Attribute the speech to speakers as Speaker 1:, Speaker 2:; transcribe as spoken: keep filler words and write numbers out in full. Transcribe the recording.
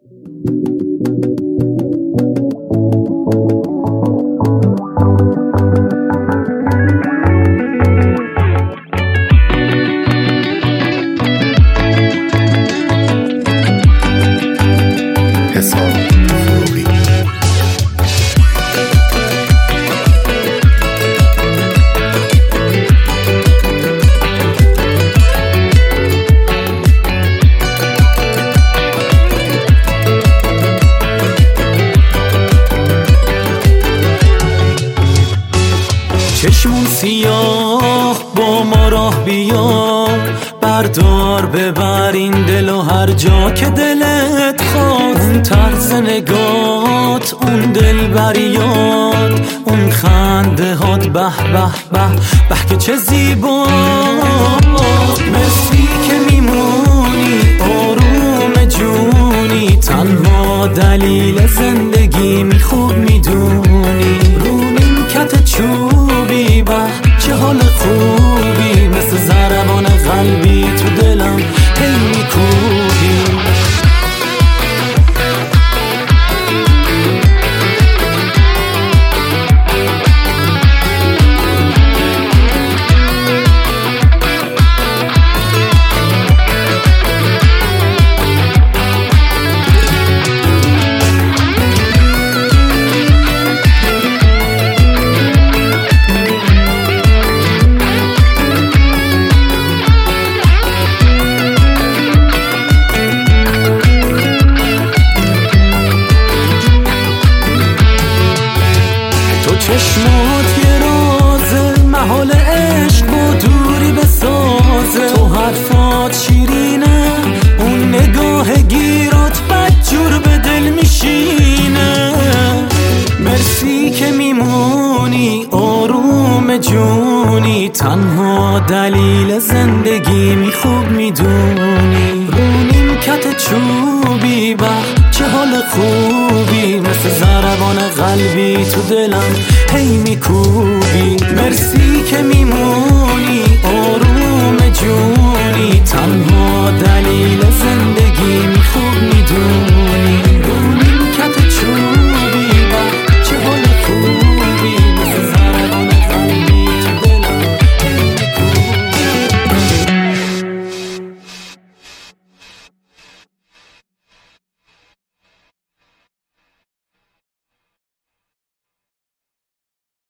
Speaker 1: چشمون سیاه با ما راه بیا، بردار ببر این دل و هر جا که دلت خواست. اون طرز نگات، اون دل بریاد، اون خنده هات، به به به به که چه زیبا. مرسی که میمونی آروم جونی، تنها دلیل زندگی می خوب میدونی. رو نیمکت چوبی به چه حال خوبی، مثل ضربان قلبی تو دلم هی میکوبی. چشمات یه رازه، محال عشق و دوری بسازه. تو حرفات شیرینه، اون نگاه گیرات بدجور به دل میشینه. مرسی که میمونی آروم جونی، تنها دلیل زندگی می خوب میدونی. رو نیمکت چوبی به چه حال خوبی، مثل ضربان قلبی تو دلم هی میکوبی. مرسی که میمونی